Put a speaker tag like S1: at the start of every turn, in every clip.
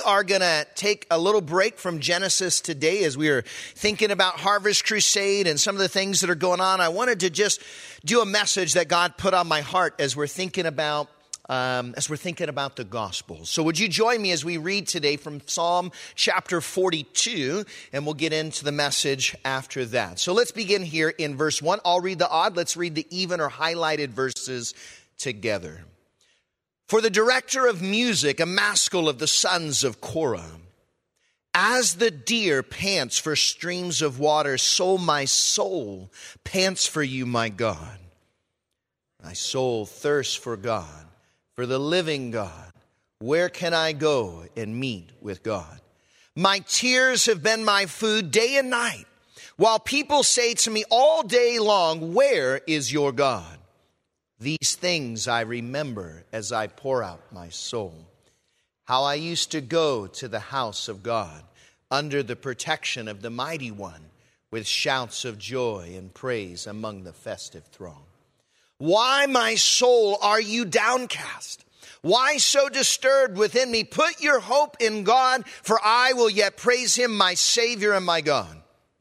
S1: are going to take a little break from Genesis today as we are thinking about Harvest Crusade and some of the things that are going on. I wanted to just do a message that God put on my heart as we're thinking about the gospel. So would you join me as we read today from Psalm chapter 42, and we'll get into the message after that. So let's begin here in verse 1. I'll read the odd. Let's read the even or highlighted verses together. For the director of music, a maskil of the sons of Korah. As the deer pants for streams of water, so my soul pants for you, my God. My soul thirsts for God, for the living God. Where can I go and meet with God? My tears have been my food day and night, while people say to me all day long, where is your God? These things I remember as I pour out my soul. How I used to go to the house of God under the protection of the Mighty One with shouts of joy and praise among the festive throng. Why, my soul, are you downcast? Why so disturbed within me? Put your hope in God, for I will yet praise him, my Savior and my God.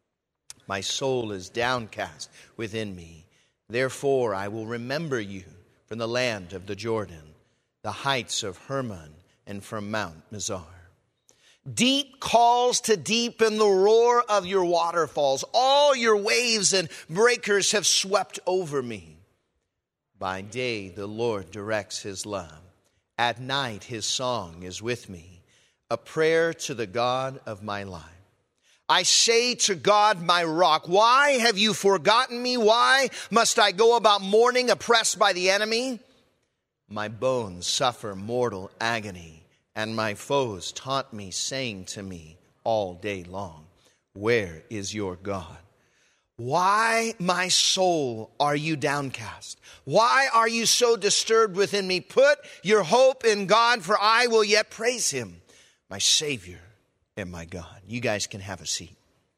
S1: My soul is downcast within me. Therefore, I will remember you from the land of the Jordan, the heights of Hermon, and from Mount Mizar. Deep calls to deep in the roar of your waterfalls. All your waves and breakers have swept over me. By day, the Lord directs his love. At night, his song is with me, a prayer to the God of my life. I say to God, my rock, why have you forgotten me? Why must I go about mourning, oppressed by the enemy? My bones suffer mortal agony, and my foes taunt me, saying to me all day long, where is your God? Why, my soul, are you downcast? Why are you so disturbed within me? Put your hope in God, for I will yet praise him, my Savior and my God. You guys can have a seat.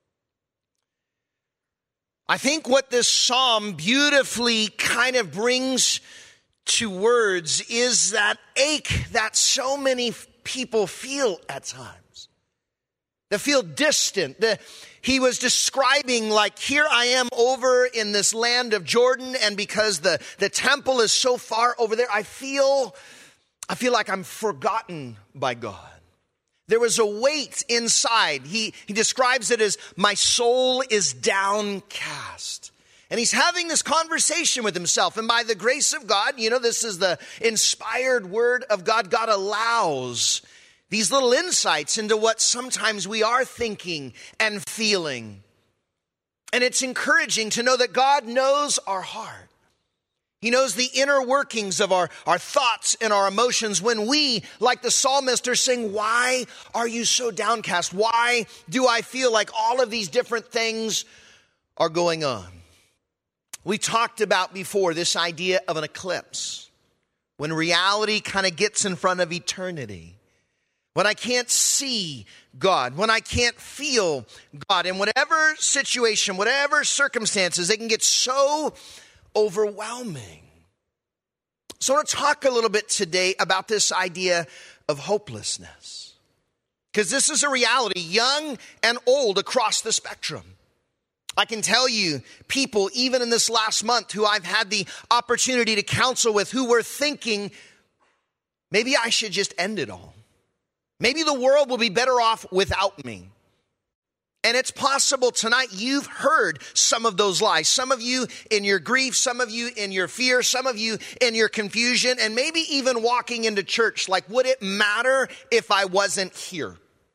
S1: I think what this psalm beautifully kind of brings to words is that ache that so many people feel at times. They feel distant. He was describing like, here I am over in this land of Jordan, and because the temple is so far over there, I feel like I'm forgotten by God. There was a weight inside. He describes it as, my soul is downcast. And he's having this conversation with himself. And by the grace of God, this is the inspired word of God. God allows these little insights into what sometimes we are thinking and feeling. And it's encouraging to know that God knows our heart. He knows the inner workings of our thoughts and our emotions when we, like the psalmist, are saying, why are you so downcast? Why do I feel like all of these different things are going on? We talked about before this idea of an eclipse, when reality kind of gets in front of eternity. When I can't see God, when I can't feel God, in whatever situation, whatever circumstances, they can get so overwhelming. So I want to talk a little bit today about this idea of hopelessness, because this is a reality, young and old, across the spectrum. I can tell you people, even in this last month, who I've had the opportunity to counsel with, who were thinking, maybe I should just end it all. Maybe the world will be better off without me. And it's possible tonight you've heard some of those lies. Some of you in your grief, some of you in your fear, some of you in your confusion, and maybe even walking into church like, would it matter if I wasn't here?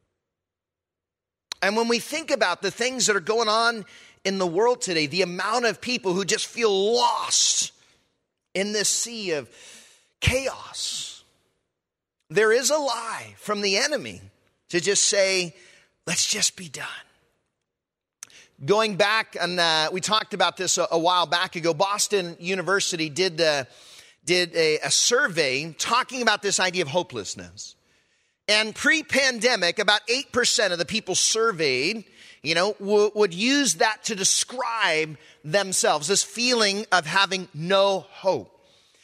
S1: And when we think about the things that are going on in the world today, the amount of people who just feel lost in this sea of chaos, there is a lie from the enemy to just say, let's just be done. Going back, and we talked about this a while back ago, Boston University did a survey talking about this idea of hopelessness. And pre-pandemic, about 8% of the people surveyed, would use that to describe themselves, this feeling of having no hope.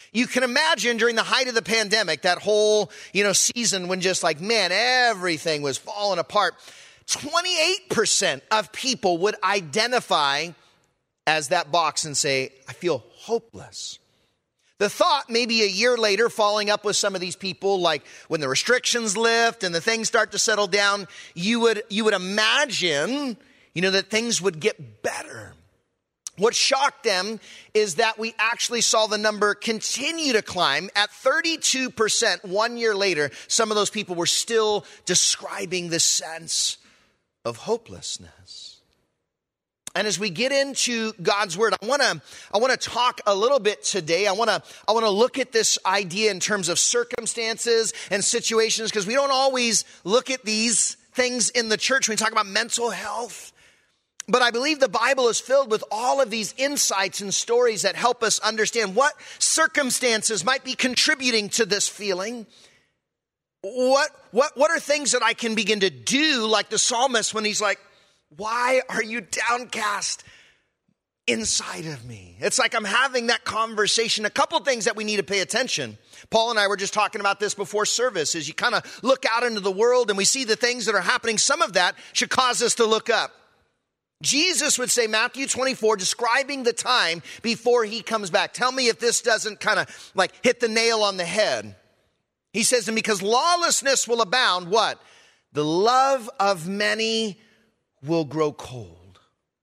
S1: You can imagine during the height of the pandemic, that whole, season when just like, man, everything was falling apart. 28% of people would identify as that box and say, I feel hopeless. The thought, maybe a year later, following up with some of these people, like when the restrictions lift and the things start to settle down, you would imagine, that things would get better. What shocked them is that we actually saw the number continue to climb. At 32% 1 year later, some of those people were still describing this sense of hopelessness. And as we get into God's word, I want to talk a little bit today. I want to look at this idea in terms of circumstances and situations, because we don't always look at these things in the church when we talk about mental health. But I believe the Bible is filled with all of these insights and stories that help us understand what circumstances might be contributing to this feeling. What are things that I can begin to do, like the psalmist when he's like, why are you downcast inside of me? It's like I'm having that conversation. A couple things that we need to pay attention. Paul and I were just talking about this before service. As you kind of look out into the world and we see the things that are happening, some of that should cause us to look up. Jesus would say, Matthew 24, describing the time before he comes back. Tell me if this doesn't kind of like hit the nail on the head. He says, and because lawlessness will abound, what? The love of many will grow cold.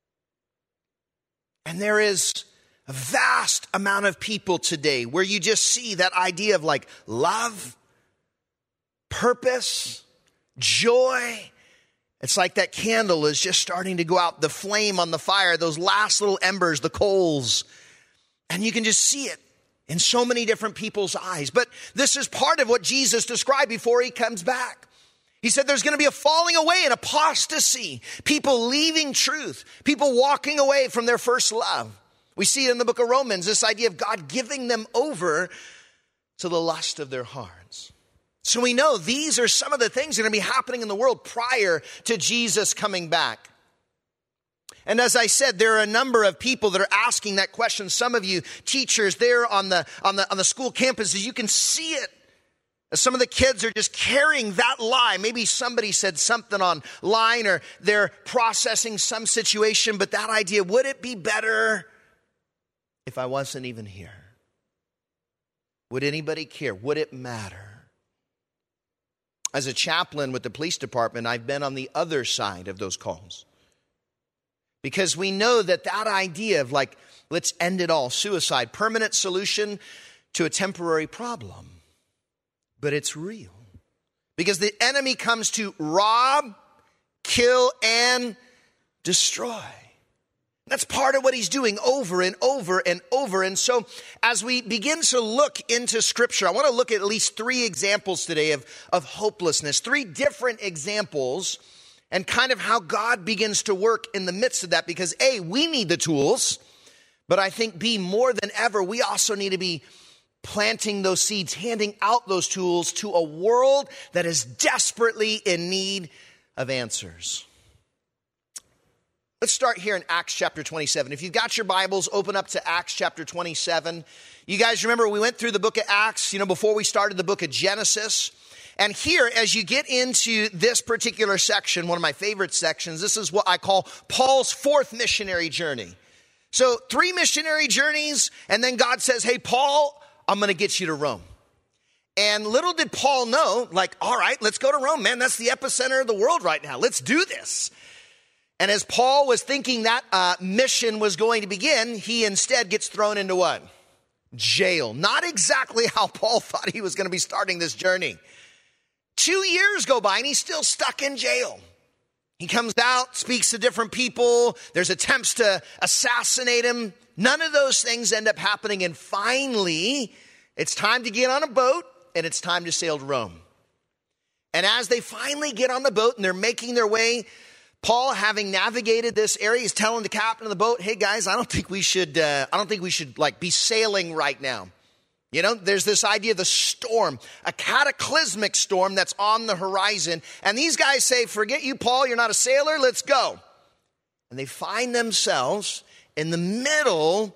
S1: And there is a vast amount of people today where you just see that idea of like love, purpose, joy. It's like that candle is just starting to go out, the flame on the fire, those last little embers, the coals. And you can just see it in so many different people's eyes. But this is part of what Jesus described before he comes back. He said there's going to be a falling away and apostasy, people leaving truth, people walking away from their first love. We see it in the book of Romans, this idea of God giving them over to the lust of their hearts. So we know these are some of the things that are going to be happening in the world prior to Jesus coming back. And as I said, there are a number of people that are asking that question. Some of you teachers there on the school campuses, you can see it. Some of the kids are just carrying that lie. Maybe somebody said something online or they're processing some situation, but that idea, would it be better if I wasn't even here? Would anybody care? Would it matter? As a chaplain with the police department, I've been on the other side of those calls. Because we know that idea of like, let's end it all, suicide, permanent solution to a temporary problem. But it's real. Because the enemy comes to rob, kill, and destroy. That's part of what he's doing over and over and over. And so as we begin to look into Scripture, I want to look at least 3 examples today of hopelessness. 3 different examples and kind of how God begins to work in the midst of that. Because A, we need the tools. But I think B, more than ever, we also need to be planting those seeds, handing out those tools to a world that is desperately in need of answers. Let's start here in Acts chapter 27. If you've got your Bibles, open up to Acts chapter 27. You guys remember we went through the book of Acts, before we started the book of Genesis. And here, as you get into this particular section, one of my favorite sections, this is what I call Paul's 4th missionary journey. So 3 missionary journeys, and then God says, hey, Paul, I'm going to get you to Rome. And little did Paul know, all right, let's go to Rome, man. That's the epicenter of the world right now. Let's do this. And as Paul was thinking that mission was going to begin, he instead gets thrown into what? Jail. Not exactly how Paul thought he was going to be starting this journey. 2 years go by and he's still stuck in jail. He comes out, speaks to different people. There's attempts to assassinate him. None of those things end up happening. And finally, it's time to get on a boat and it's time to sail to Rome. And as they finally get on the boat and they're making their way, Paul, having navigated this area, is telling the captain of the boat, hey guys, I don't think we should be sailing right now. There's this idea of the storm, a cataclysmic storm that's on the horizon. And these guys say, forget you, Paul, you're not a sailor, let's go. And they find themselves in the middle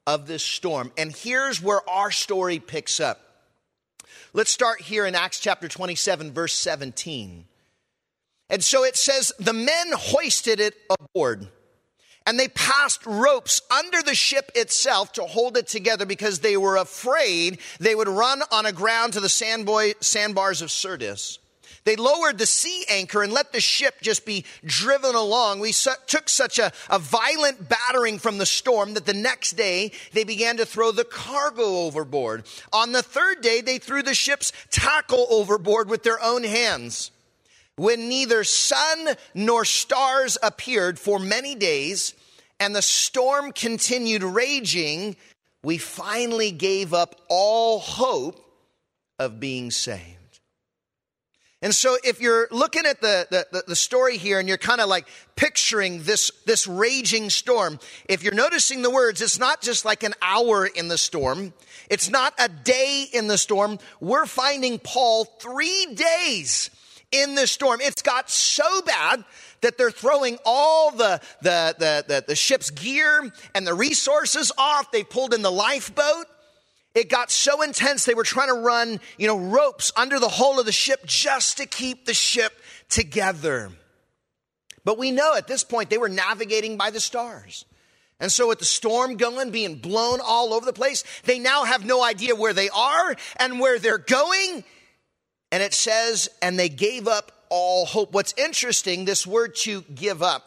S1: of this storm. And here's where our story picks up. Let's start here in Acts chapter 27, verse 17. And so it says, the men hoisted it aboard, and they passed ropes under the ship itself to hold it together because they were afraid they would run on aground to the sandbars of Syrtis. They lowered the sea anchor and let the ship just be driven along. We took such a violent battering from the storm that the next day they began to throw the cargo overboard. On the third day, they threw the ship's tackle overboard with their own hands. When neither sun nor stars appeared for many days and the storm continued raging, we finally gave up all hope of being saved. And so if you're looking at the story here and you're kind of like picturing this raging storm, if you're noticing the words, it's not just like an hour in the storm. It's not a day in the storm. We're finding Paul 3 days in this storm. It's got so bad that they're throwing all the ship's gear and the resources off. They pulled in the lifeboat. It got so intense, they were trying to run, ropes under the hull of the ship just to keep the ship together. But we know at this point they were navigating by the stars. And so with the storm going, being blown all over the place, they now have no idea where they are and where they're going. And it says, and they gave up all hope. What's interesting, this word to give up,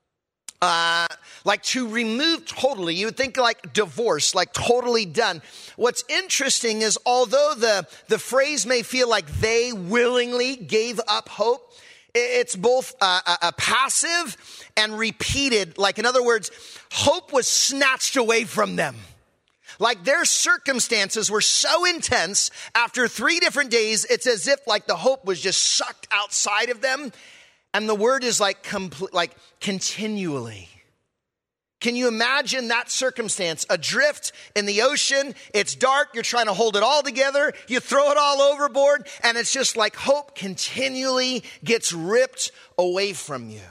S1: like to remove totally. You would think like divorce, like totally done. What's interesting is although the phrase may feel like they willingly gave up hope, it's both a passive and repeated. Like in other words, hope was snatched away from them. Like their circumstances were so intense, after 3 different days, it's as if like the hope was just sucked outside of them. And the word is like continually. Can you imagine that circumstance? Adrift in the ocean, it's dark, you're trying to hold it all together, you throw it all overboard, and it's just like hope continually gets ripped away from you.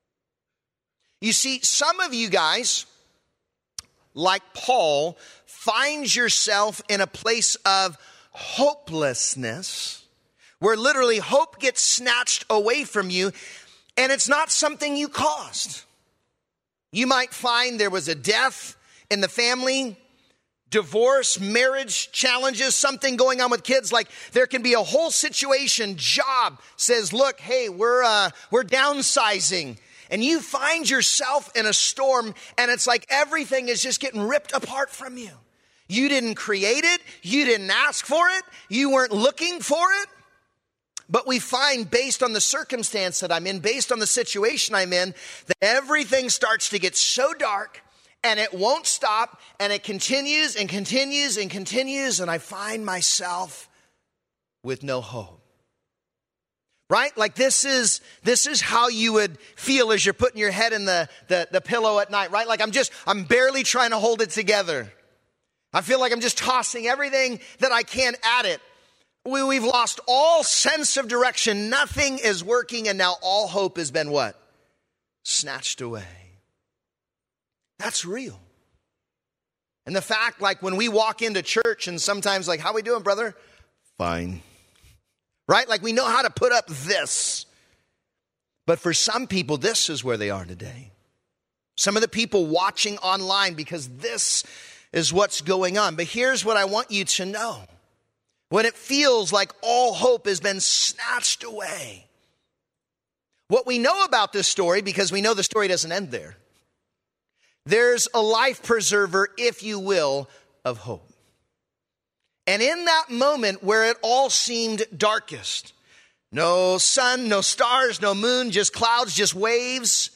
S1: You see, some of you guys, like Paul, find yourself in a place of hopelessness, where literally hope gets snatched away from you, and it's not something you caused. You might find there was a death in the family, divorce, marriage challenges, something going on with kids. Like there can be a whole situation. Job says, look, hey, we're downsizing. And you find yourself in a storm, and it's like everything is just getting ripped apart from you. You didn't create it. You didn't ask for it. You weren't looking for it. But we find, based on the circumstance that I'm in, based on the situation I'm in, that everything starts to get so dark, and it won't stop, and it continues and continues and continues, and I find myself with no hope. Right? Like this is how you would feel as you're putting your head in the pillow at night, right? Like I'm barely trying to hold it together. I feel like I'm just tossing everything that I can at it. We've lost all sense of direction. Nothing is working, and now all hope has been what? Snatched away. That's real. And the fact, like when we walk into church and sometimes like, how we doing, brother? Fine. Right? Like we know how to put up this. But for some people, this is where they are today. Some of the people watching online, because this is what's going on. But here's what I want you to know. When it feels like all hope has been snatched away. What we know about this story, because we know the story doesn't end there, there's a life preserver, if you will, of hope. And in that moment where it all seemed darkest, no sun, no stars, no moon, just clouds, just waves,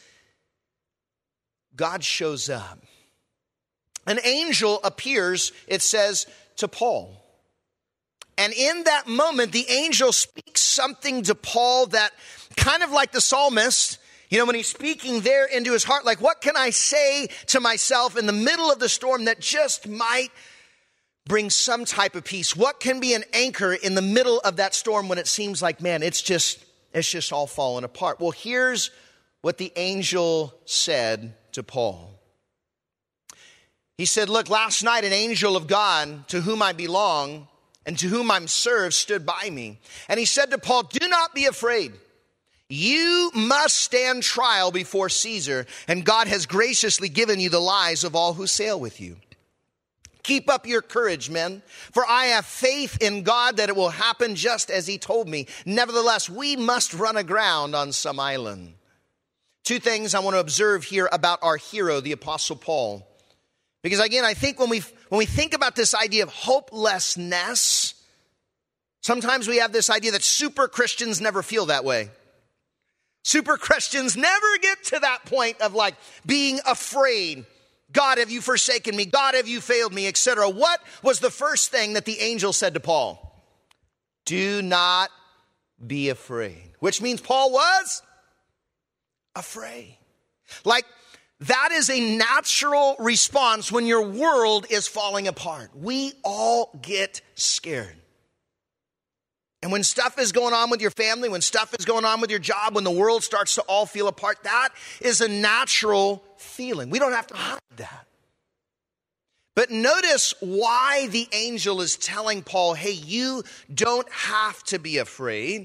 S1: God shows up. An angel appears, it says, to Paul. And in that moment, the angel speaks something to Paul that kind of like the psalmist, when he's speaking there into his heart, like, what can I say to myself in the middle of the storm that just might bring some type of peace? What can be an anchor in the middle of that storm when it seems like, man, it's just all falling apart? Well, here's what the angel said to Paul. He said, look, last night an angel of God to whom I belong and to whom I'm served stood by me. And he said to Paul, do not be afraid. You must stand trial before Caesar, and God has graciously given you the lives of all who sail with you. Keep up your courage, men, for I have faith in God that it will happen just as he told me. Nevertheless, we must run aground on some island. Two things I want to observe here about our hero, the Apostle Paul. Because again, I think when we think about this idea of hopelessness, sometimes we have this idea that super Christians never feel that way. Super Christians never get to that point of like being afraid. God, have you forsaken me? God, have you failed me, etc. What was the first thing that the angel said to Paul? Do not be afraid. Which means Paul was afraid. Like, that is a natural response when your world is falling apart. We all get scared. And when stuff is going on with your family, when stuff is going on with your job, when the world starts to all feel apart, that is a natural feeling. We don't have to hide that. But notice why the angel is telling Paul, hey, you don't have to be afraid.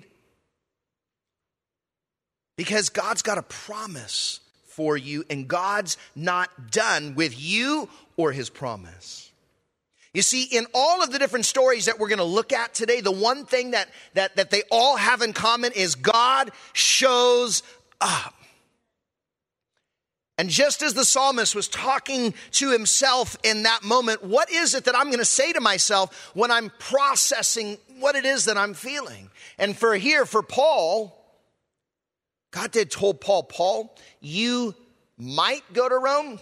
S1: Because God's got a promise for you, and God's not done with you or his promise. You see, in all of the different stories that we're going to look at today, the one thing that they all have in common is God shows up. And just as the psalmist was talking to himself in that moment, what is it that I'm going to say to myself when I'm processing what it is that I'm feeling? And for Paul, God did told Paul, you might go to Rome.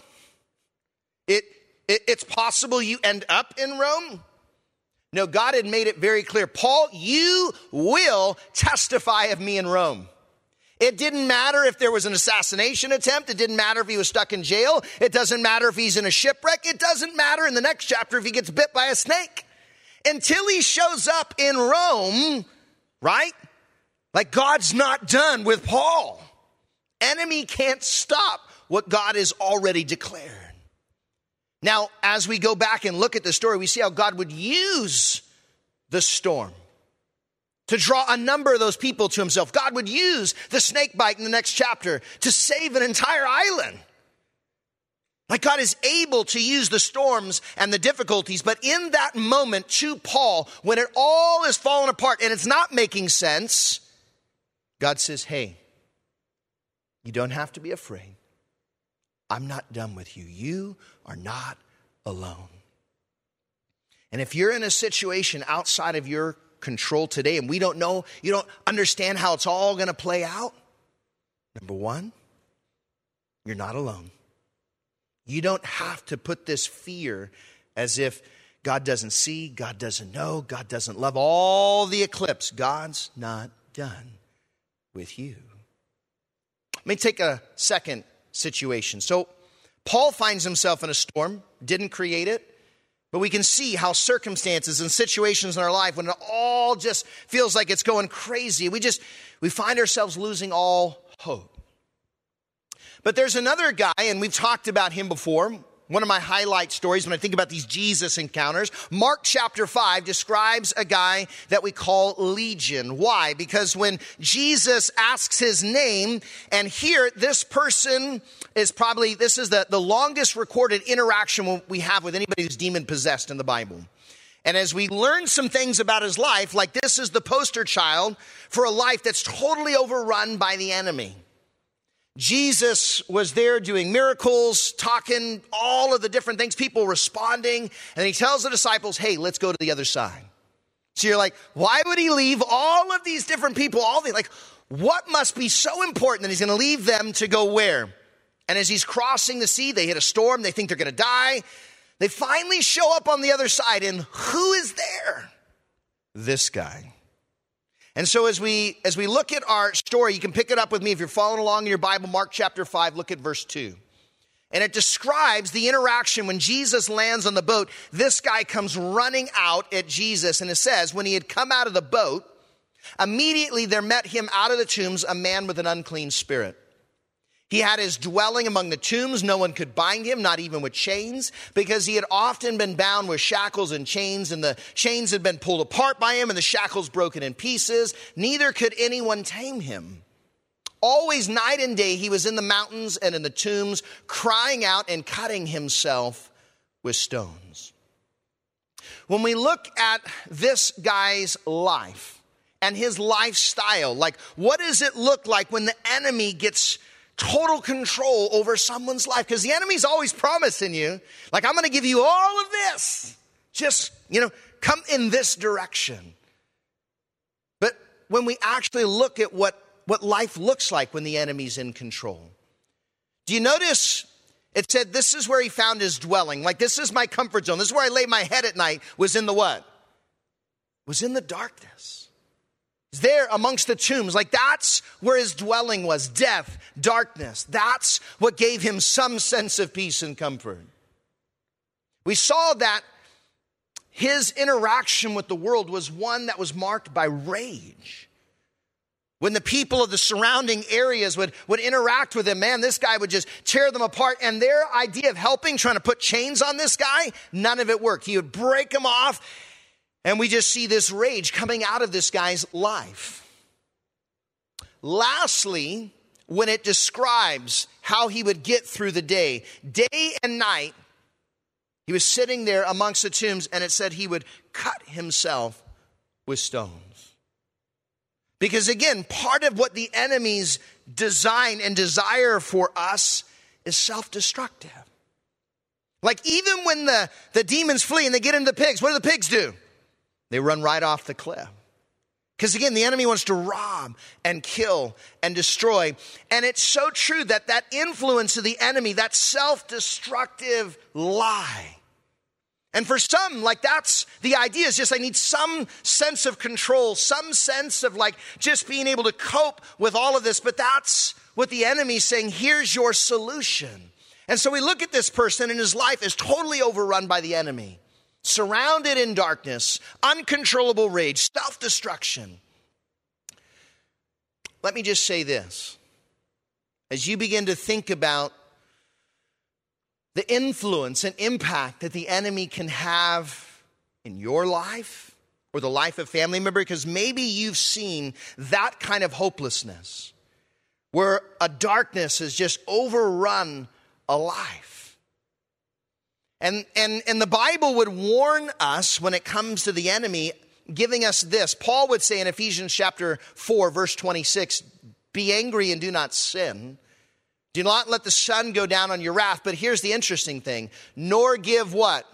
S1: It's possible you end up in Rome. No, God had made it very clear. Paul, you will testify of me in Rome. It didn't matter if there was an assassination attempt. It didn't matter if he was stuck in jail. It doesn't matter if he's in a shipwreck. It doesn't matter in the next chapter if he gets bit by a snake. Until he shows up in Rome, right? Like God's not done with Paul. Enemy can't stop what God has already declared. Now, as we go back and look at the story, we see how God would use the storm to draw a number of those people to himself. God would use the snake bite in the next chapter to save an entire island. Like God is able to use the storms and the difficulties, but in that moment to Paul, when it all is falling apart and it's not making sense, God says, hey, you don't have to be afraid. I'm not done with you. You are not alone. And if you're in a situation outside of your control today and we don't know, you don't understand how it's all going to play out, number one, you're not alone. You don't have to put this fear as if God doesn't see, God doesn't know, God doesn't love, all the eclipse. God's not done with you. Let me take a second situation. So Paul finds himself in a storm, didn't create it, but we can see how circumstances and situations in our life, when it all just feels like it's going crazy, we find ourselves losing all hope. But there's another guy, and we've talked about him before. One of my highlight stories when I think about these Jesus encounters, Mark chapter 5 describes a guy that we call Legion. Why? Because when Jesus asks his name, and here this person is this is the longest recorded interaction we have with anybody who's demon possessed in the Bible. And as we learn some things about his life, like this is the poster child for a life that's totally overrun by the enemy. Jesus was there doing miracles, talking, all of the different things, people responding. And he tells the disciples, hey, let's go to the other side. So you're like, why would he leave all of these different people? What must be so important that he's going to leave them to go where? And as he's crossing the sea, they hit a storm. They think they're going to die. They finally show up on the other side. And who is there? This guy. And so as we look at our story, you can pick it up with me if you're following along in your Bible, Mark chapter 5, look at verse 2. And it describes the interaction when Jesus lands on the boat. This guy comes running out at Jesus, and it says, when he had come out of the boat, immediately there met him out of the tombs a man with an unclean spirit. He had his dwelling among the tombs. No one could bind him, not even with chains, because he had often been bound with shackles and chains, and the chains had been pulled apart by him and the shackles broken in pieces. Neither could anyone tame him. Always night and day he was in the mountains and in the tombs, crying out and cutting himself with stones. When we look at this guy's life and his lifestyle, like what does it look like when the enemy gets total control over someone's life? Because the enemy's always promising you, like, I'm going to give you all of this. Just, come in this direction. But when we actually look at what life looks like when the enemy's in control, do you notice it said this is where he found his dwelling? Like, this is my comfort zone. This is where I lay my head at night, was in the what? Was in the darkness. There amongst the tombs. Like, that's where his dwelling was. Death, darkness. That's what gave him some sense of peace and comfort. We saw that his interaction with the world was one that was marked by rage. When the people of the surrounding areas would interact with him, man, this guy would just tear them apart. And their idea of helping, trying to put chains on this guy, none of it worked. He would break them off. And we just see this rage coming out of this guy's life. Lastly, when it describes how he would get through the day and night, he was sitting there amongst the tombs, and it said he would cut himself with stones. Because again, part of what the enemy's design and desire for us is self-destructive. Like, even when the demons flee and they get into the pigs, what do the pigs do? They run right off the cliff. Because again, the enemy wants to rob and kill and destroy. And it's so true that influence of the enemy, that self-destructive lie. And for some, like, that's the idea, is just I need some sense of control, some sense of like just being able to cope with all of this. But that's what the enemy's saying, here's your solution. And so we look at this person and his life is totally overrun by the enemy. Surrounded in darkness, uncontrollable rage, self-destruction. Let me just say this. As you begin to think about the influence and impact that the enemy can have in your life or the life of a family member, because maybe you've seen that kind of hopelessness where a darkness has just overrun a life. And the Bible would warn us when it comes to the enemy, giving us this. Paul would say in Ephesians chapter 4, verse 26, be angry and do not sin. Do not let the sun go down on your wrath. But here's the interesting thing. Nor give what?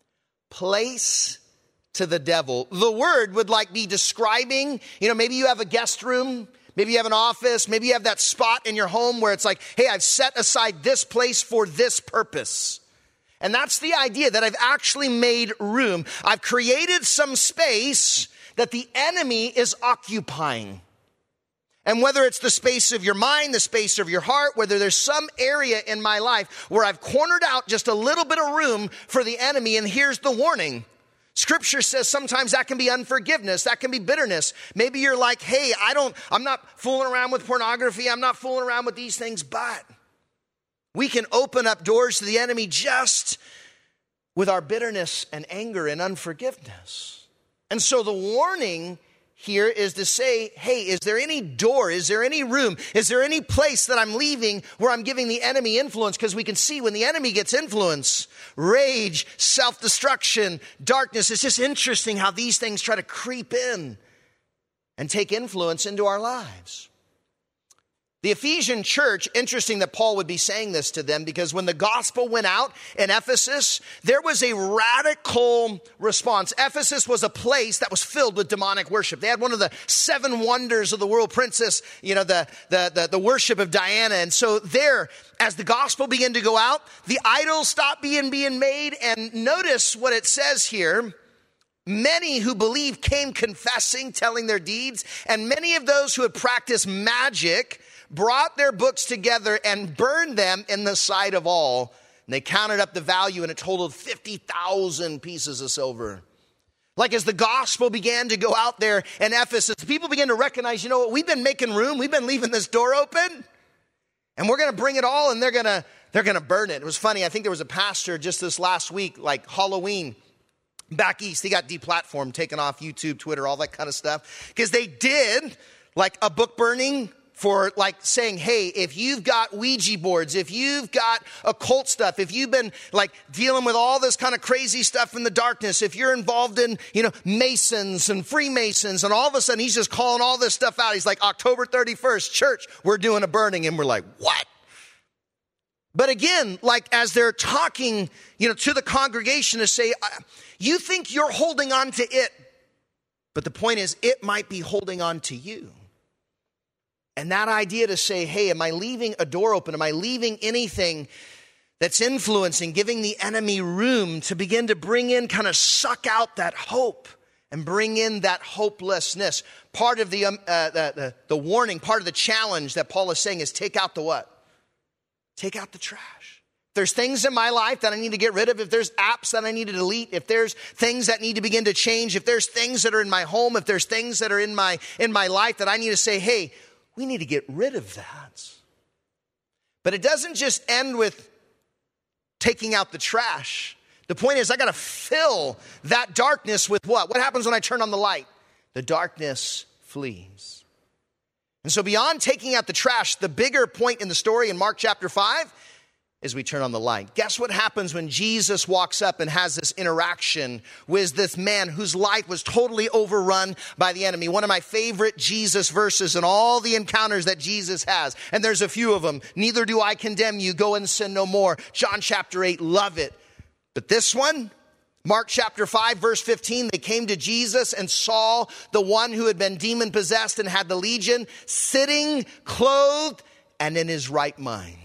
S1: Place to the devil. The word would like be describing, maybe you have a guest room. Maybe you have an office. Maybe you have that spot in your home where it's like, hey, I've set aside this place for this purpose. And that's the idea, that I've actually made room. I've created some space that the enemy is occupying. And whether it's the space of your mind, the space of your heart, whether there's some area in my life where I've cornered out just a little bit of room for the enemy, and here's the warning. Scripture says sometimes that can be unforgiveness, that can be bitterness. Maybe you're like, hey, I'm not fooling around with pornography, I'm not fooling around with these things, but we can open up doors to the enemy just with our bitterness and anger and unforgiveness. And so the warning here is to say, hey, is there any door? Is there any room? Is there any place that I'm leaving where I'm giving the enemy influence? Because we can see when the enemy gets influence, rage, self-destruction, darkness. It's just interesting how these things try to creep in and take influence into our lives. The Ephesian church, interesting that Paul would be saying this to them, because when the gospel went out in Ephesus, there was a radical response. Ephesus was a place that was filled with demonic worship. They had one of the 7 wonders of the world, princess, the worship of Diana. And so there, as the gospel began to go out, the idols stopped being made. And notice what it says here. Many who believed came confessing, telling their deeds. And many of those who had practiced magic brought their books together and burned them in the sight of all. And they counted up the value, and it totaled 50,000 pieces of silver. Like, as the gospel began to go out there in Ephesus, people began to recognize, you know what, we've been making room. We've been leaving this door open. And we're going to bring it all, and they're going to burn it. It was funny. I think there was a pastor just this last week, like Halloween, back east. He got deplatformed, taken off YouTube, Twitter, all that kind of stuff. Because they did like a book burning for like saying, hey, if you've got Ouija boards, if you've got occult stuff, if you've been like dealing with all this kind of crazy stuff in the darkness, if you're involved in, Masons and Freemasons, and all of a sudden he's just calling all this stuff out. He's like, October 31st, church, we're doing a burning. And we're like, what? But again, like as they're talking, to the congregation to say, you think you're holding on to it, but the point is it might be holding on to you. And that idea to say, hey, am I leaving a door open? Am I leaving anything that's influencing, giving the enemy room to begin to bring in, kind of suck out that hope and bring in that hopelessness? Part of the warning, part of the challenge that Paul is saying is take out the what? Take out the trash. If there's things in my life that I need to get rid of, if there's apps that I need to delete, if there's things that need to begin to change, if there's things that are in my home, if there's things that are in my life that I need to say, hey, we need to get rid of that. But it doesn't just end with taking out the trash. The point is I got to fill that darkness with what? What happens when I turn on the light? The darkness flees. And so beyond taking out the trash, the bigger point in the story in Mark chapter 5 is we turn on the light. Guess what happens when Jesus walks up and has this interaction with this man whose life was totally overrun by the enemy? One of my favorite Jesus verses in all the encounters that Jesus has. And there's a few of them. Neither do I condemn you. Go and sin no more. John chapter 8, love it. But this one, Mark chapter 5, verse 15, they came to Jesus and saw the one who had been demon possessed and had the legion sitting clothed and in his right mind.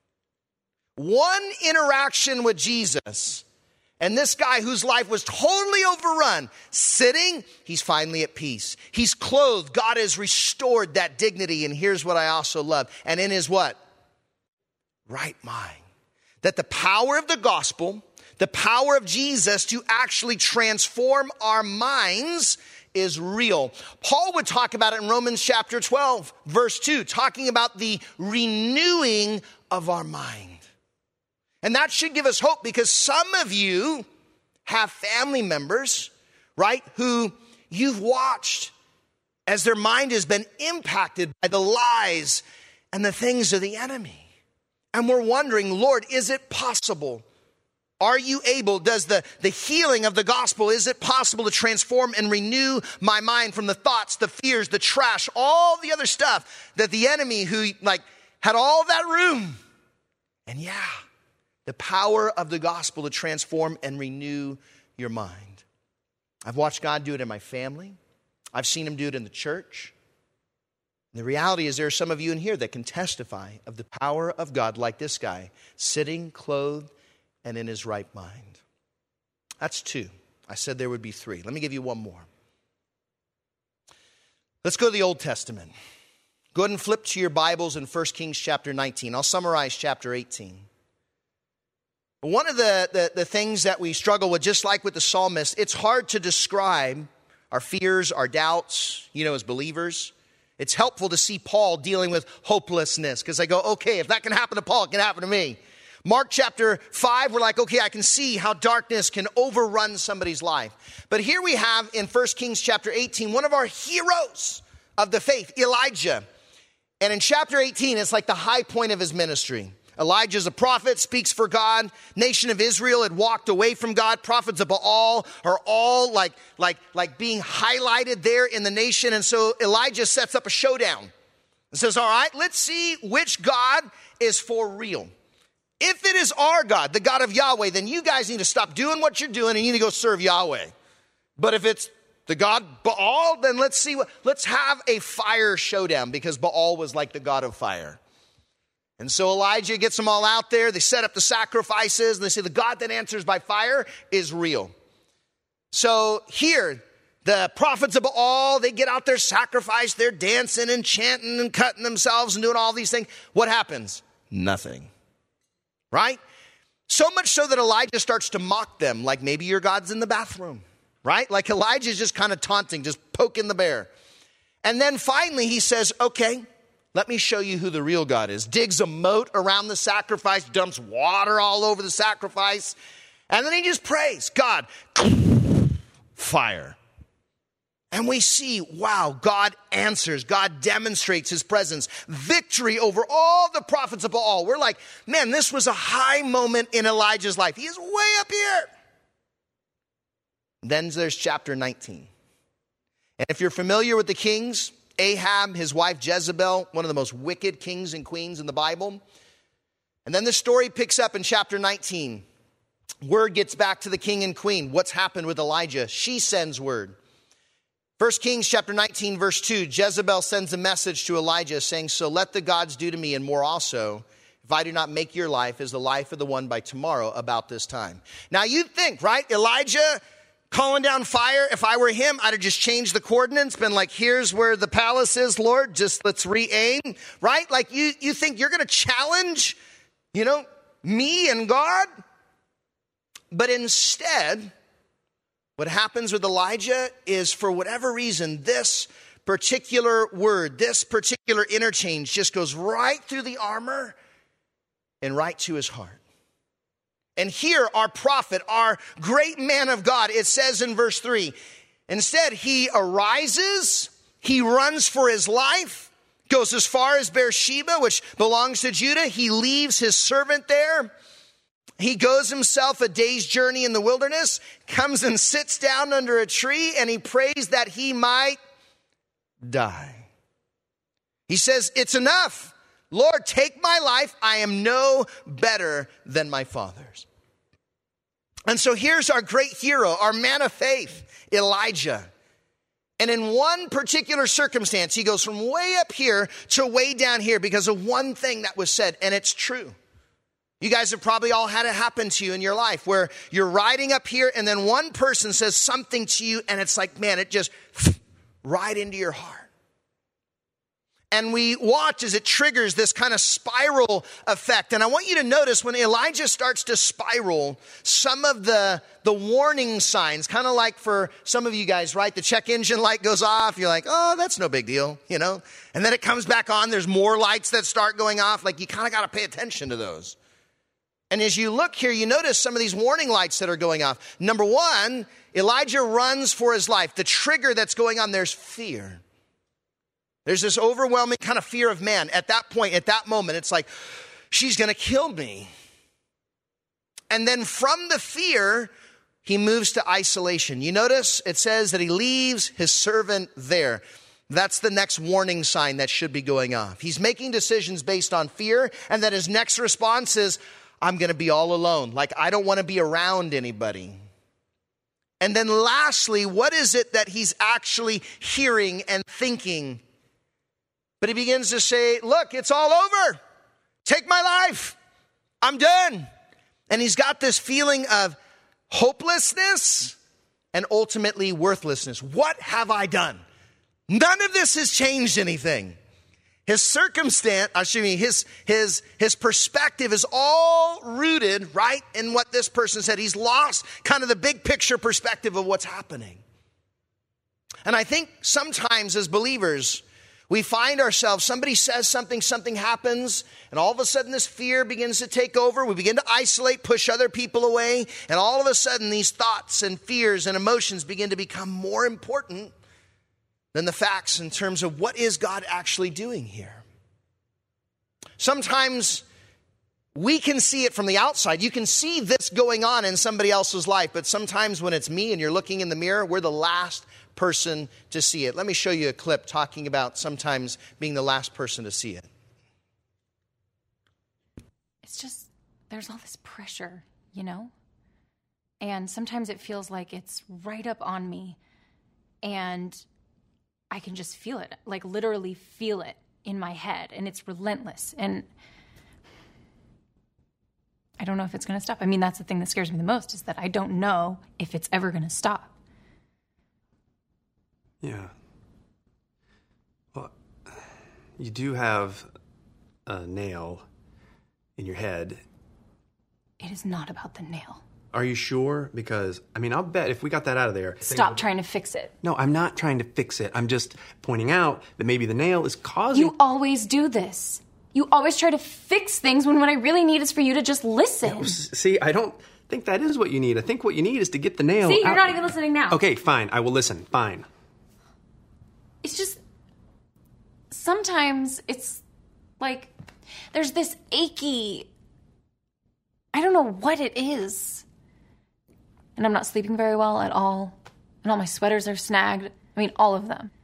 S1: One interaction with Jesus, and this guy whose life was totally overrun, sitting, he's finally at peace. He's clothed. God has restored that dignity. And here's what I also love. And in his what? Right mind. That the power of the gospel, the power of Jesus to actually transform our minds is real. Paul would talk about it in Romans chapter 12, verse 2, talking about the renewing of our mind. And that should give us hope, because some of you have family members, right, who you've watched as their mind has been impacted by the lies and the things of the enemy. And we're wondering, Lord, is it possible? Are you able? Does the healing of the gospel, is it possible to transform and renew my mind from the thoughts, the fears, the trash, all the other stuff that the enemy who had all that room? And the power of the gospel to transform and renew your mind. I've watched God do it in my family. I've seen him do it in the church. And the reality is there are some of you in here that can testify of the power of God like this guy, sitting, clothed, and in his right mind. That's two. I said there would be three. Let me give you one more. Let's go to the Old Testament. Go ahead and flip to your Bibles in 1 Kings chapter 19. I'll summarize chapter 18. One of the things that we struggle with, just like with the psalmist, it's hard to describe our fears, our doubts, as believers. It's helpful to see Paul dealing with hopelessness, because I go, okay, if that can happen to Paul, it can happen to me. Mark chapter 5, we're like, okay, I can see how darkness can overrun somebody's life. But here we have in 1 Kings chapter 18, one of our heroes of the faith, Elijah. And in chapter 18, it's like the high point of his ministry. Elijah's a prophet, speaks for God. Nation of Israel had walked away from God. Prophets of Baal are all like being highlighted there in the nation. And so Elijah sets up a showdown and says, all right, let's see which God is for real. If it is our God, the God of Yahweh, then you guys need to stop doing what you're doing and you need to go serve Yahweh. But if it's the God Baal, then let's have a fire showdown, because Baal was like the God of fire. And so Elijah gets them all out there. They set up the sacrifices, and they say the God that answers by fire is real. So here, the prophets of Baal, they get out there, sacrifice, they're dancing and chanting and cutting themselves and doing all these things. What happens? Nothing. Right? So much so that Elijah starts to mock them, like maybe your God's in the bathroom. Right? Like Elijah's just kind of taunting, just poking the bear. And then finally he says, okay, Let me show you who the real God is. Digs a moat around the sacrifice, dumps water all over the sacrifice, and then he just prays, God, fire. And we see, wow, God answers. God demonstrates his presence. Victory over all the prophets of Baal. We're like, man, this was a high moment in Elijah's life. He is way up here. Then there's chapter 19. And if you're familiar with the kings, Ahab, his wife Jezebel, one of the most wicked kings and queens in the Bible. And then the story picks up in chapter 19. Word gets back to the king and queen. What's happened with Elijah? She sends word. 1 Kings chapter 19, verse 2, Jezebel sends a message to Elijah saying, so let the gods do to me and more also, if I do not make your life as the life of the one by tomorrow about this time. Now you'd think, right? Elijah calling down fire. If I were him, I'd have just changed the coordinates, been like, here's where the palace is, Lord. Just let's re-aim, right? Like you think you're going to challenge, me and God? But instead, what happens with Elijah is, for whatever reason, this particular word, this particular interchange just goes right through the armor and right to his heart. And here, our prophet, our great man of God, it says in verse 3, instead, he arises, he runs for his life, goes as far as Beersheba, which belongs to Judah. He leaves his servant there. He goes himself a day's journey in the wilderness, comes and sits down under a tree, and he prays that he might die. He says, it's enough. Lord, take my life. I am no better than my fathers. And so here's our great hero, our man of faith, Elijah. And in one particular circumstance, he goes from way up here to way down here because of one thing that was said, and it's true. You guys have probably all had it happen to you in your life where you're riding up here and then one person says something to you and it's like, man, it just right into your heart. And we watch as it triggers this kind of spiral effect. And I want you to notice when Elijah starts to spiral, some of the warning signs, kind of like for some of you guys, right? The check engine light goes off. You're like, oh, that's no big deal, And then it comes back on. There's more lights that start going off. Like you kind of got to pay attention to those. And as you look here, you notice some of these warning lights that are going off. Number one, Elijah runs for his life. The trigger that's going on, there's fear. There's this overwhelming kind of fear of man. At that point, at that moment, it's like, she's going to kill me. And then from the fear, he moves to isolation. You notice it says that he leaves his servant there. That's the next warning sign that should be going off. He's making decisions based on fear, and then his next response is, I'm going to be all alone. Like, I don't want to be around anybody. And then lastly, what is it that he's actually hearing and thinking? But he begins to say, look, it's all over. Take my life. I'm done. And he's got this feeling of hopelessness and ultimately worthlessness. What have I done? None of this has changed anything. His circumstance, his perspective is all rooted right in what this person said. He's lost kind of the big picture perspective of what's happening. And I think sometimes as believers, we find ourselves, somebody says something happens, and all of a sudden this fear begins to take over. We begin to isolate, push other people away, and all of a sudden these thoughts and fears and emotions begin to become more important than the facts in terms of what is God actually doing here. Sometimes we can see it from the outside. You can see this going on in somebody else's life, but sometimes when it's me and you're looking in the mirror, we're the last person to see it. Let me show you a clip talking about sometimes being the last person to see it.
S2: It's just, there's all this pressure, And sometimes it feels like it's right up on me. And I can just feel it, like literally feel it in my head. And it's relentless. And I don't know if it's going to stop. I mean, that's the thing that scares me the most, is that I don't know if it's ever going to stop.
S3: Yeah. Well, you do have a nail in your head.
S2: It is not about the nail.
S3: Are you sure? Because, I'll bet if we got that out of there...
S2: Stop trying to fix it.
S3: No, I'm not trying to fix it. I'm just pointing out that maybe the nail is causing...
S2: You always do this. You always try to fix things when what I really need is for you to just listen.
S3: See, I don't think that is what you need. I think what you need is to get the nail
S2: See, you're
S3: out.
S2: not even listening now.
S3: Okay, fine. I will listen. Fine.
S2: It's just... Sometimes it's like there's this achy... I don't know what it is. And I'm not sleeping very well at all. And all my sweaters are snagged. All of them.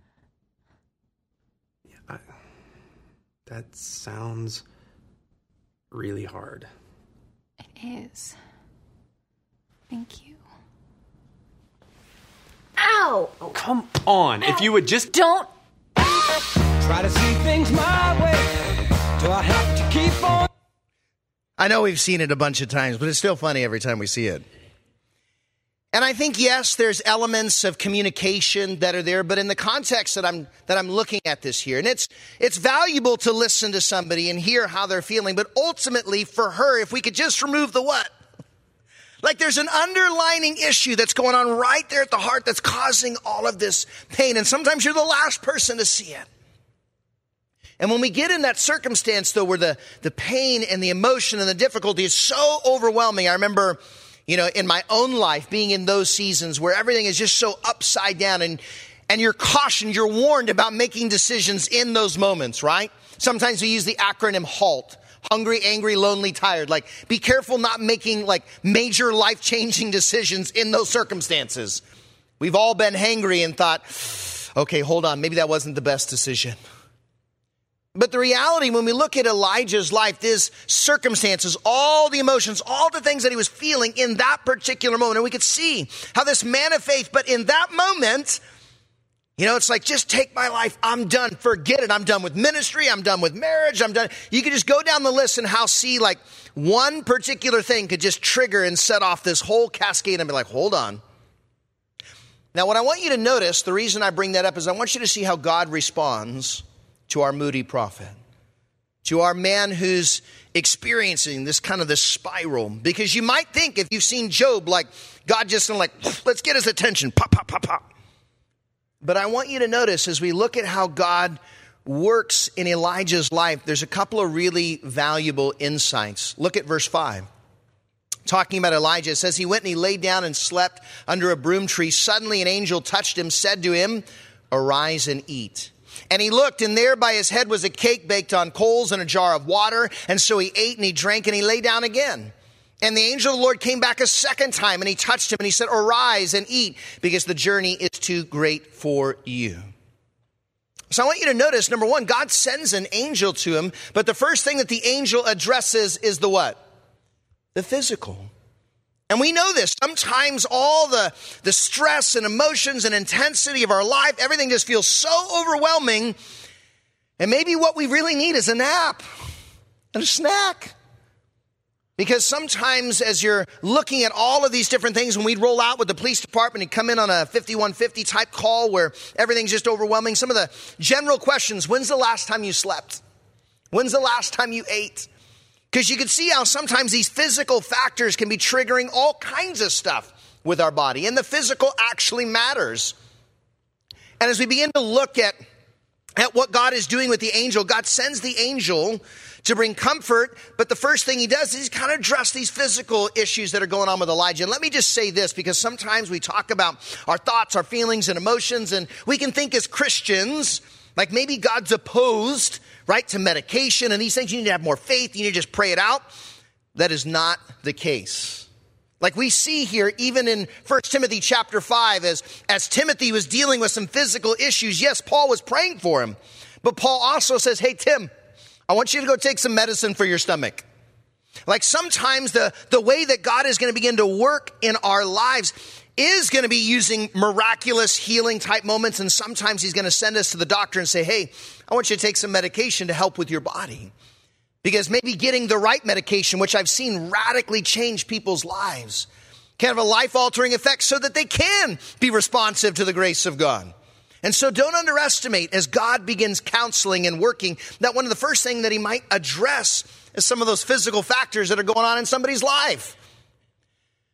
S3: Yeah, that sounds really hard.
S2: It is. Thank you. Ow!
S3: Oh, come on. Ow. If you would just...
S2: Don't...
S4: Try to see things my way. Do I have to keep on?
S1: I know we've seen it a bunch of times, but it's still funny every time we see it. And I think, yes, there's elements of communication that are there, but in the context that I'm looking at this here, and it's valuable to listen to somebody and hear how they're feeling, but ultimately for her, if we could just remove the what? Like there's an underlining issue that's going on right there at the heart that's causing all of this pain, and sometimes you're the last person to see it. And when we get in that circumstance, though, where the pain and the emotion and the difficulty is so overwhelming, I remember, in my own life being in those seasons where everything is just so upside down and you're cautioned, you're warned about making decisions in those moments, right? Sometimes we use the acronym HALT. Hungry, angry, lonely, tired. Like, be careful not making major life-changing decisions in those circumstances. We've all been hangry and thought, okay, hold on, maybe that wasn't the best decision. But the reality, when we look at Elijah's life, these circumstances, all the emotions, all the things that he was feeling in that particular moment, and we could see how this man of faith, but in that moment, it's like, just take my life. I'm done. Forget it. I'm done with ministry. I'm done with marriage. I'm done. You could just go down the list and see one particular thing could just trigger and set off this whole cascade and be like, hold on. Now, what I want you to notice, the reason I bring that up is I want you to see how God responds to our moody prophet, to our man who's experiencing this spiral. Because you might think, if you've seen Job, God just let's get his attention, pop, pop, pop, pop. But I want you to notice, as we look at how God works in Elijah's life, there's a couple of really valuable insights. Look at verse 5. Talking about Elijah, it says, he went and he lay down and slept under a broom tree. Suddenly an angel touched him, said to him, arise and eat. And he looked, and there by his head was a cake baked on coals and a jar of water. And so he ate and he drank and he lay down again. And the angel of the Lord came back a second time and he touched him and he said, arise and eat, because the journey is too great for you. So I want you to notice, number one, God sends an angel to him. But the first thing that the angel addresses is the what? The physical. And we know this. Sometimes all the stress and emotions and intensity of our life, everything just feels so overwhelming. And maybe what we really need is a nap and a snack. Because sometimes as you're looking at all of these different things, when we'd roll out with the police department and come in on a 5150 type call where everything's just overwhelming, some of the general questions, when's the last time you slept? When's the last time you ate? Because you can see how sometimes these physical factors can be triggering all kinds of stuff with our body. And the physical actually matters. And as we begin to look at what God is doing with the angel, God sends the angel to bring comfort. But the first thing he does is kind of address these physical issues that are going on with Elijah. And let me just say this, because sometimes we talk about our thoughts, our feelings and emotions, and we can think as Christians, like maybe God's opposed, right, to medication and these things. You need to have more faith. You need to just pray it out. That is not the case. Like we see here, even in 1 Timothy chapter 5, as Timothy was dealing with some physical issues, yes, Paul was praying for him. But Paul also says, hey, Tim, I want you to go take some medicine for your stomach. Like sometimes the way that God is going to begin to work in our lives is going to be using miraculous healing type moments. And sometimes he's going to send us to the doctor and say, hey, I want you to take some medication to help with your body. Because maybe getting the right medication, which I've seen radically change people's lives, can have a life-altering effect so that they can be responsive to the grace of God. And so don't underestimate, as God begins counseling and working, that one of the first things that he might address is some of those physical factors that are going on in somebody's life.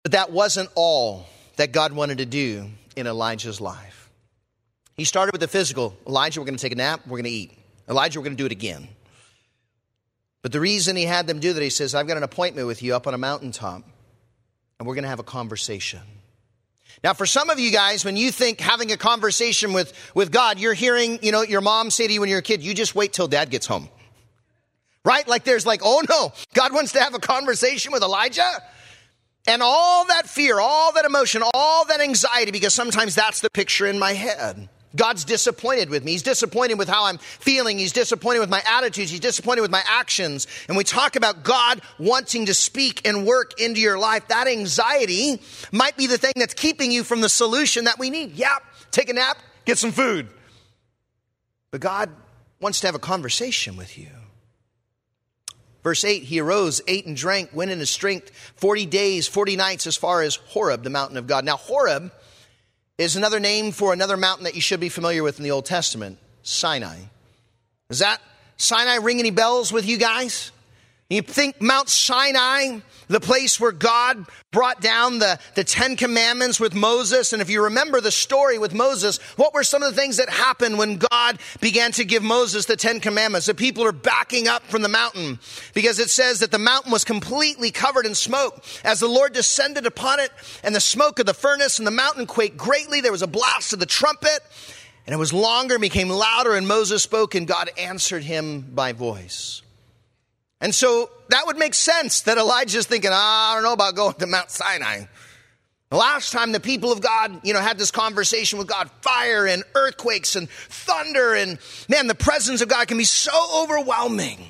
S1: But that wasn't all that God wanted to do in Elijah's life. He started with the physical. Elijah, we're going to take a nap, we're going to eat. Elijah, we're going to do it again. But the reason he had them do that, he says, I've got an appointment with you up on a mountaintop, and we're going to have a conversation. Now, for some of you guys, when you think having a conversation with God, you're hearing, your mom say to you when you're a kid, you just wait till dad gets home. Right? Like there's oh no, God wants to have a conversation with Elijah? And all that fear, all that emotion, all that anxiety, because sometimes that's the picture in my head. God's disappointed with me. He's disappointed with how I'm feeling. He's disappointed with my attitudes. He's disappointed with my actions. And we talk about God wanting to speak and work into your life. That anxiety might be the thing that's keeping you from the solution that we need. Yeah, take a nap, get some food. But God wants to have a conversation with you. Verse 8, he arose, ate and drank, went in his strength 40 days, 40 nights as far as Horeb, the mountain of God. Now, Horeb is another name for another mountain that you should be familiar with in the Old Testament, Sinai. Does that Sinai ring any bells with you guys? You think Mount Sinai, the place where God brought down the 10 Commandments with Moses. And if you remember the story with Moses, what were some of the things that happened when God began to give Moses the 10 Commandments? The people are backing up from the mountain because it says that the mountain was completely covered in smoke. As the Lord descended upon it and the smoke of the furnace and the mountain quaked greatly, there was a blast of the trumpet and it was longer and became louder and Moses spoke and God answered him by voice. And so that would make sense that Elijah's thinking, I don't know about going to Mount Sinai. The last time the people of God, had this conversation with God, fire and earthquakes and thunder and man, the presence of God can be so overwhelming.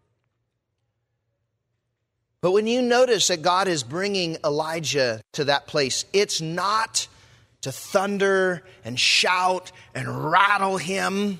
S1: But when you notice that God is bringing Elijah to that place, it's not to thunder and shout and rattle him.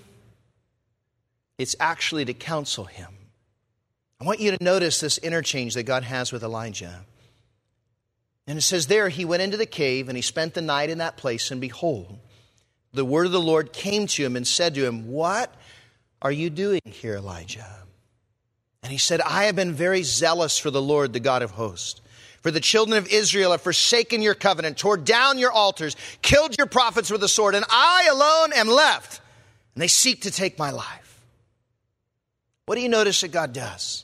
S1: It's actually to counsel him. I want you to notice this interchange that God has with Elijah. And it says there, he went into the cave and he spent the night in that place. And behold, the word of the Lord came to him and said to him, what are you doing here, Elijah? And he said, I have been very zealous for the Lord, the God of hosts. For the children of Israel have forsaken your covenant, tore down your altars, killed your prophets with the sword, and I alone am left. And they seek to take my life. What do you notice that God does?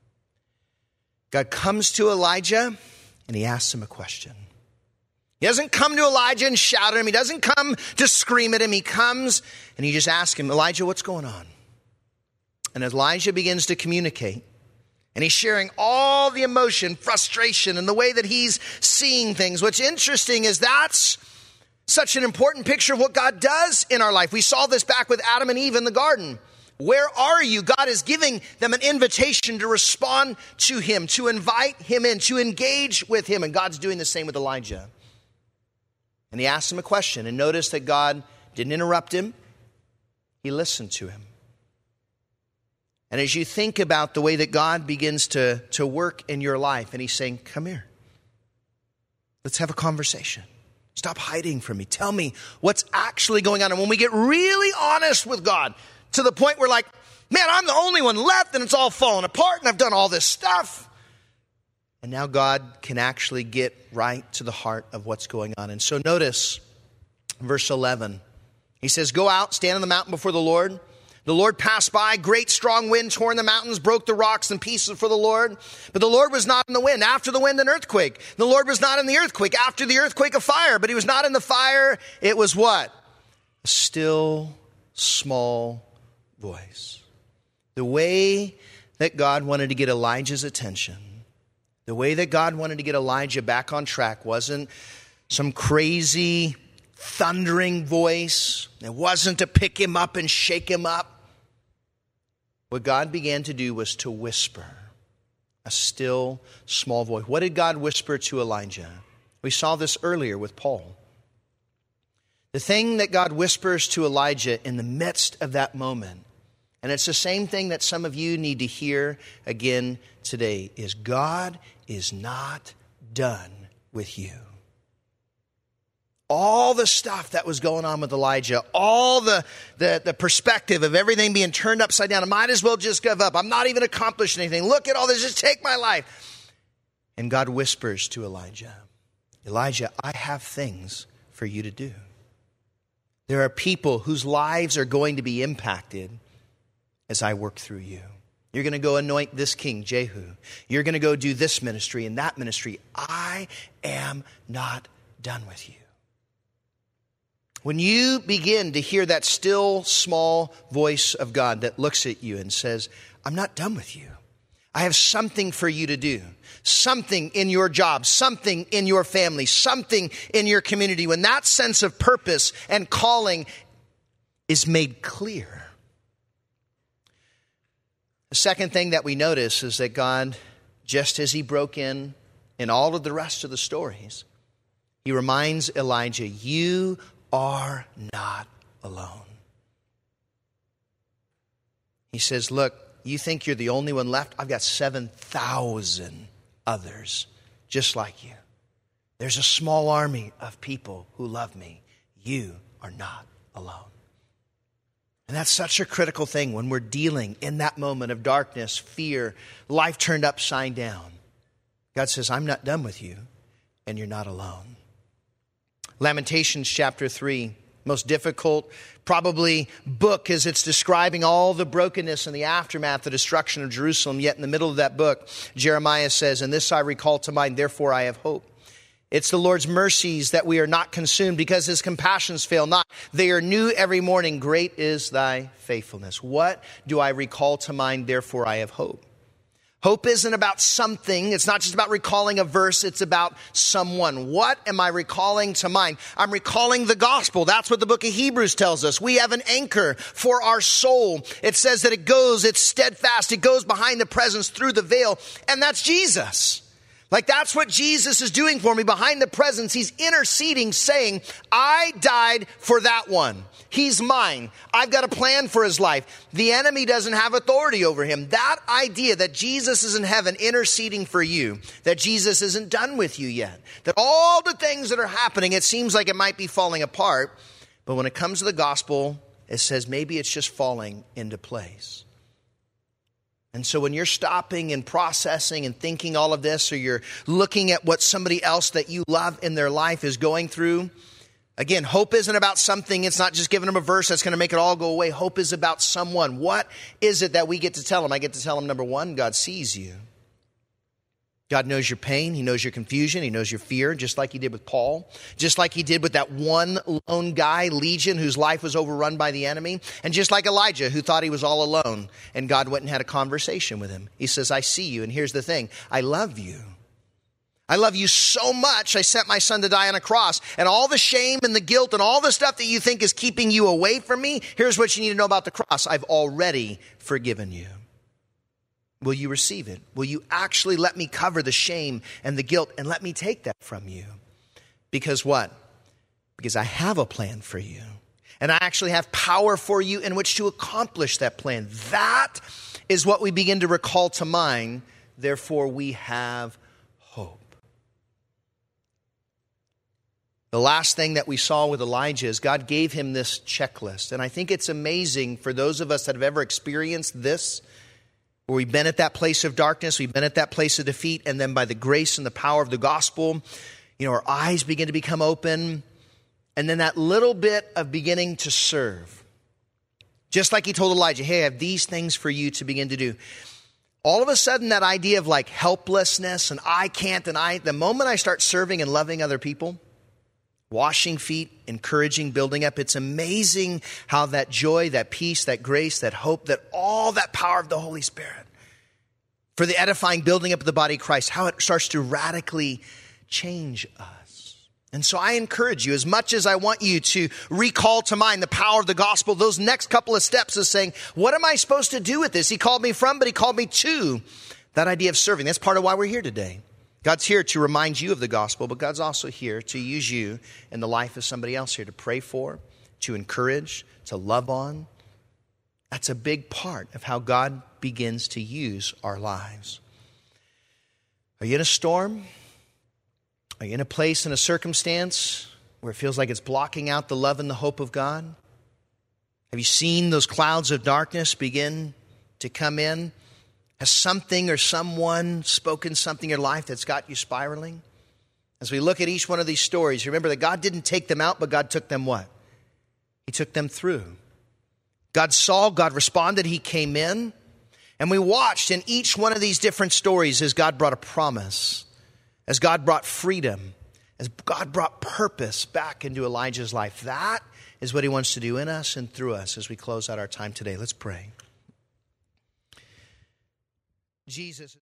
S1: God comes to Elijah and he asks him a question. He doesn't come to Elijah and shout at him. He doesn't come to scream at him. He comes and he just asks him, Elijah, what's going on? And as Elijah begins to communicate, and he's sharing all the emotion, frustration, and the way that he's seeing things. What's interesting is that's such an important picture of what God does in our life. We saw this back with Adam and Eve in the garden. Where are you? God is giving them an invitation to respond to him, to invite him in, to engage with him. And God's doing the same with Elijah. And he asked him a question. And notice that God didn't interrupt him. He listened to him. And as you think about the way that God begins to work in your life, and he's saying, come here. Let's have a conversation. Stop hiding from me. Tell me what's actually going on. And when we get really honest with God, to the point where man, I'm the only one left and it's all falling apart and I've done all this stuff. And now God can actually get right to the heart of what's going on. And so notice verse 11. He says, go out, stand on the mountain before the Lord. The Lord passed by, great strong wind tore in the mountains, broke the rocks in pieces for the Lord. But the Lord was not in the wind. After the wind, an earthquake. The Lord was not in the earthquake. After the earthquake, a fire. But he was not in the fire. It was what? A still, small voice. The way that God wanted to get Elijah's attention, the way that God wanted to get Elijah back on track wasn't some crazy thundering voice. It wasn't to pick him up and shake him up. What God began to do was to whisper, a still small voice. What did God whisper to Elijah? We saw this earlier with Paul. The thing that God whispers to Elijah in the midst of that moment, and it's the same thing that some of you need to hear again today, is God is not done with you. All the stuff that was going on with Elijah, all the perspective of everything being turned upside down, I might as well just give up. I'm not even accomplishing anything. Look at all this, just take my life. And God whispers to Elijah, Elijah, I have things for you to do. There are people whose lives are going to be impacted as I work through you. You're going to go anoint this king, Jehu. You're going to go do this ministry and that ministry. I am not done with you. When you begin to hear that still small voice of God that looks at you and says, I'm not done with you. I have something for you to do. Something in your job, something in your family, something in your community. When that sense of purpose and calling is made clear. The second thing that we notice is that God, just as he broke in all of the rest of the stories, he reminds Elijah, you are not alone. He says, look, you think you're the only one left? I've got 7,000 others just like you. There's a small army of people who love me. You are not alone. And that's such a critical thing when we're dealing in that moment of darkness, fear, life turned upside down. God says, I'm not done with you, and you're not alone. Lamentations chapter 3, most difficult, probably book as it's describing all the brokenness and the aftermath, the destruction of Jerusalem. Yet in the middle of that book, Jeremiah says, and this I recall to mind, therefore I have hope. It's the Lord's mercies that we are not consumed because his compassions fail not. They are new every morning. Great is thy faithfulness. What do I recall to mind? Therefore I have hope. Hope isn't about something. It's not just about recalling a verse. It's about someone. What am I recalling to mind? I'm recalling the gospel. That's what the book of Hebrews tells us. We have an anchor for our soul. It says that it's steadfast. It goes behind the presence through the veil. And that's Jesus. Like that's what Jesus is doing for me behind the presence. He's interceding, saying, I died for that one. He's mine. I've got a plan for his life. The enemy doesn't have authority over him. That idea that Jesus is in heaven interceding for you, that Jesus isn't done with you yet, that all the things that are happening, it seems like it might be falling apart. But when it comes to the gospel, it says maybe it's just falling into place. And so when you're stopping and processing and thinking all of this, or you're looking at what somebody else that you love in their life is going through, again, hope isn't about something. It's not just giving them a verse that's going to make it all go away. Hope is about someone. What is it that we get to tell them? I get to tell them, number one, God sees you. God knows your pain. He knows your confusion. He knows your fear, just like he did with Paul, just like he did with that one lone guy, Legion, whose life was overrun by the enemy, and just like Elijah, who thought he was all alone, and God went and had a conversation with him. He says, I see you, and here's the thing. I love you. I love you so much, I sent my son to die on a cross, and all the shame and the guilt and all the stuff that you think is keeping you away from me, here's what you need to know about the cross. I've already forgiven you. Will you receive it? Will you actually let me cover the shame and the guilt and let me take that from you? Because what? Because I have a plan for you. And I actually have power for you in which to accomplish that plan. That is what we begin to recall to mind. Therefore, we have hope. The last thing that we saw with Elijah is God gave him this checklist. And I think it's amazing for those of us that have ever experienced this, where we've been at that place of darkness, we've been at that place of defeat, and then by the grace and the power of the gospel, our eyes begin to become open, and then that little bit of beginning to serve. Just like he told Elijah, hey, I have these things for you to begin to do. All of a sudden, that idea of like helplessness and I can't, and the moment I start serving and loving other people, washing feet, encouraging, building up. It's amazing how that joy, that peace, that grace, that hope, that all that power of the Holy Spirit for the edifying, building up of the body of Christ, how it starts to radically change us. And so I encourage you, as much as I want you to recall to mind the power of the gospel, those next couple of steps is saying, what am I supposed to do with this? He called me from, but he called me to. That idea of serving. That's part of why we're here today. God's here to remind you of the gospel, but God's also here to use you in the life of somebody else here to pray for, to encourage, to love on. That's a big part of how God begins to use our lives. Are you in a storm? Are you in a place, in a circumstance where it feels like it's blocking out the love and the hope of God? Have you seen those clouds of darkness begin to come in? Has something or someone spoken something in your life that's got you spiraling? As we look at each one of these stories, remember that God didn't take them out, but God took them what? He took them through. God saw, God responded, He came in. And we watched in each one of these different stories as God brought a promise, as God brought freedom, as God brought purpose back into Elijah's life. That is what He wants to do in us and through us as we close out our time today. Let's pray. Jesus.